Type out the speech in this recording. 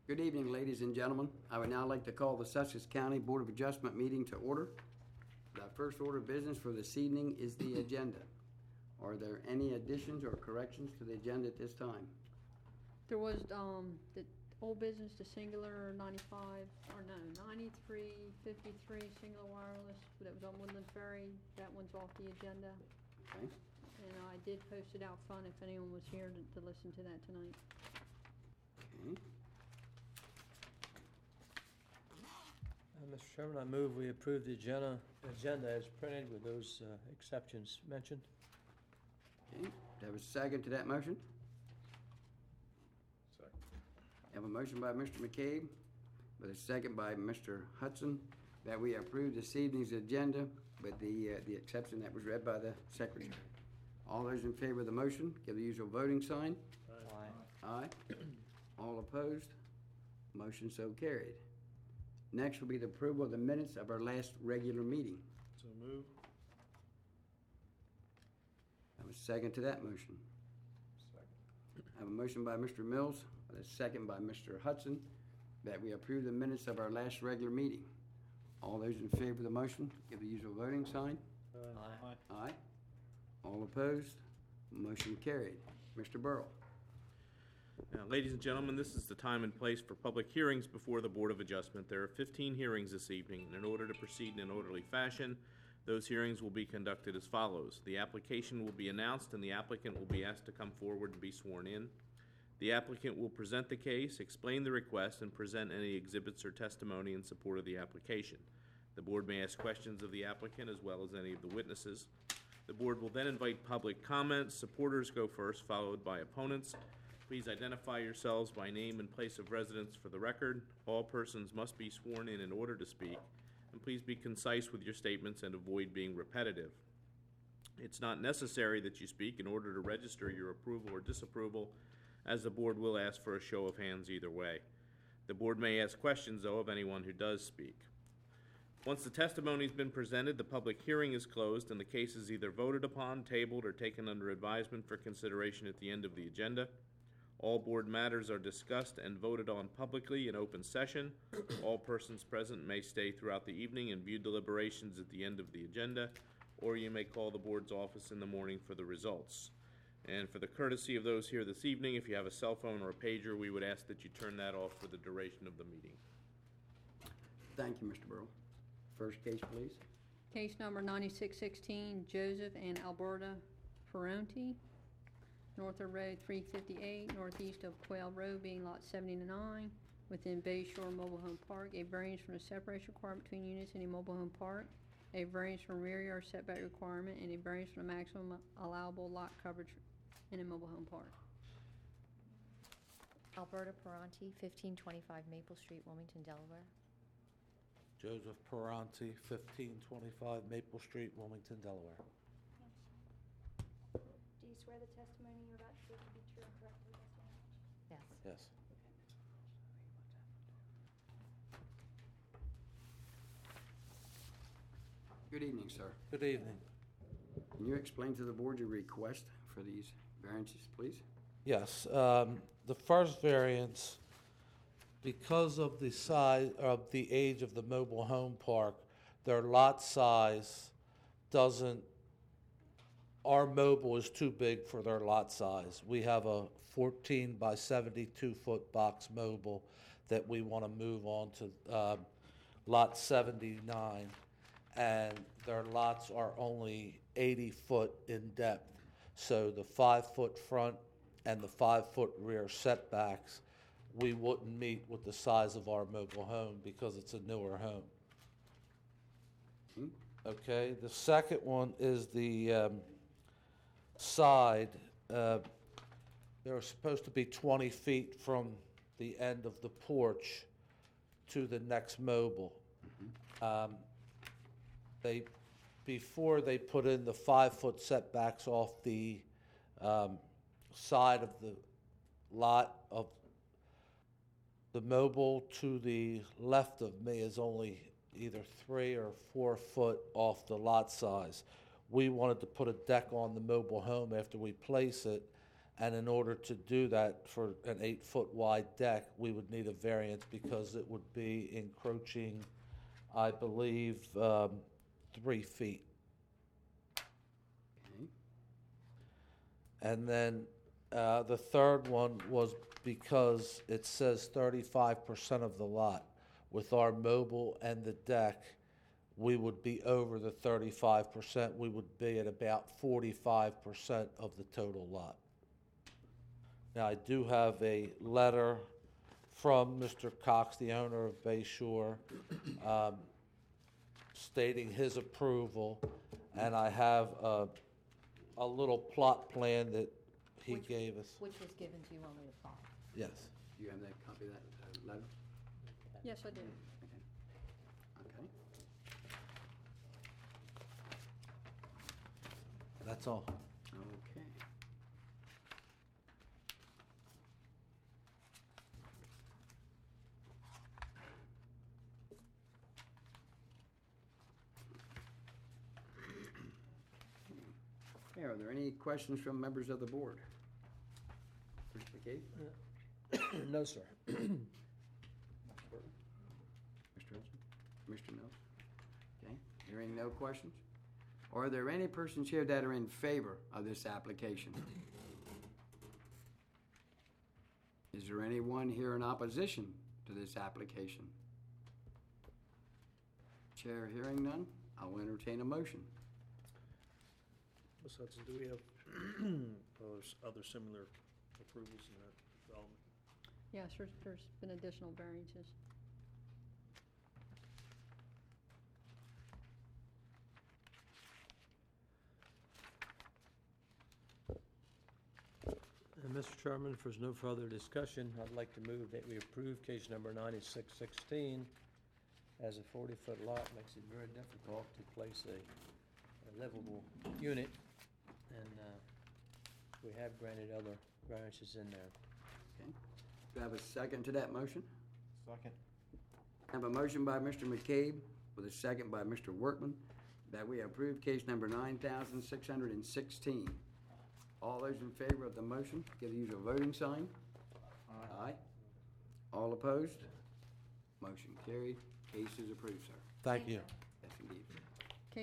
Good evening, ladies and gentlemen. I would now like to call the Sussex County Board of Adjustment meeting to order. The first order of business for this evening is the agenda. Are there any additions or corrections to the agenda at this time? There was, the old business, the singular 9353 singular wireless that was on Woodland Ferry. That one's off the agenda. Okay. And I did post it out front if anyone was here to listen to that tonight. Okay. Mr. Chairman, I move we approve the agenda as printed with those exceptions mentioned. Okay. Do I have a second to that motion? Second. Have a motion by Mr. McCabe, with a second by Mr. Hudson, that we approve this evening's agenda with the exception that was read by the secretary. All those in favor of the motion, give the usual voting sign. Aye. Aye. All opposed? Motion so carried. Next will be the approval of the minutes of our last regular meeting. So move. I have a second to that motion. Second. I have a motion by Mr. Mills, with a second by Mr. Hudson, that we approve the minutes of our last regular meeting. All those in favor of the motion, give the usual voting sign. Aye. Aye. All opposed? Motion carried. Mr. Burrell. Now, ladies and gentlemen, this is the time and place for public hearings before the Board of Adjustment. There are 15 hearings this evening, and in order to proceed in an orderly fashion, those hearings will be conducted as follows. The application will be announced, and the applicant will be asked to come forward and be sworn in. The applicant will present the case, explain the request, and present any exhibits or testimony in support of the application. The Board may ask questions of the applicant as well as any of the witnesses. The Board will then invite public comments. Supporters go first, followed by opponents. Please identify yourselves by name and place of residence for the record. All persons must be sworn in order to speak, and please be concise with your statements and avoid being repetitive. It's not necessary that you speak in order to register your approval or disapproval, as the Board will ask for a show of hands either way. The Board may ask questions, though, of anyone who does speak. Once the testimony has been presented, the public hearing is closed, and the case is either voted upon, tabled, or taken under advisement for consideration at the end of the agenda. All Board matters are discussed and voted on publicly in open session. All persons present may stay throughout the evening and view deliberations at the end of the agenda, or you may call the Board's office in the morning for the results. And for the courtesy of those here this evening, if you have a cell phone or a pager, we would ask that you turn that off for the duration of the meeting. Thank you, Mr. Burrell. First case, please. Case number 9616, Joseph and Alberta Ferranti, North of Road 358, northeast of Quail Road, being lot 79, within Bay Shore Mobile Home Park. A variance from the separation requirement between units in a mobile home park, a variance from rear yard setback requirement, and a variance from the maximum allowable lot coverage in a mobile home park. Alberta Paranti, 1525 Maple Street, Wilmington, Delaware. Joseph Paranti, 1525 Maple Street, Wilmington, Delaware. Do you swear the testimony you're about to give to be true and correct to the best of your knowledge? Yes. Yes. Good evening, sir. Good evening. Can you explain to the Board your request for these variances, please? Yes, the first variance, because of the size, of the age of the mobile home park, their lot size doesn't, our mobile is too big for their lot size. We have a 14 by 72 foot box mobile that we want to move on to lot 79, and their lots are only 80 foot in depth. So the 5 foot front and the 5 foot rear setbacks, we wouldn't meet with the size of our mobile home because it's a newer home. Okay, the second one is the side. They're supposed to be 20 feet from the end of the porch to the next mobile. Before they put in the 5 foot setbacks off the side of the lot of the mobile to the left of me is only either 3 or 4 foot off the lot size. We wanted to put a deck on the mobile home after we place it, And in order to do that for an 8-foot wide deck, we would need a variance because it would be encroaching, I believe, 3 feet. Okay. And then the third one was because it says 35% of the lot. With our mobile and the deck, we would be over the 35%. We would be at about 45% of the total lot. Now, I do have a letter from Mr. Cox, the owner of Bay Shore, stating his approval, and I have a little plot plan that he Which- gave us. Which was given to you on the file. Yes. Do you have that copy of that letter? Yes, I do. Okay. That's all. Okay. Okay, are there any questions from members of the board? Mr. McKee? No, sir. Mr. Hudson? Mr. Mills? Okay, hearing no questions? Are there any persons here that are in favor of this application? Is there anyone here in opposition to this application? Chair hearing none, I'll entertain a motion. Ms. Hudson, do we have other similar approvals in that development? Yes, there's been additional variances. And Mr. Chairman, if there's no further discussion, I'd like to move that we approve case number 9616 as a 40-foot lot. Makes it very difficult to place a livable unit, and we have granted other variances in there. Okay. Do I have a second to that motion? Second. I have a motion by Mr. McCabe with a second by Mr. Workman that we approve case number 9616. All those in favor of the motion, give the usual voting sign. Aye. All opposed? Motion carried. Case is approved, sir. Thank you. Yes, indeed.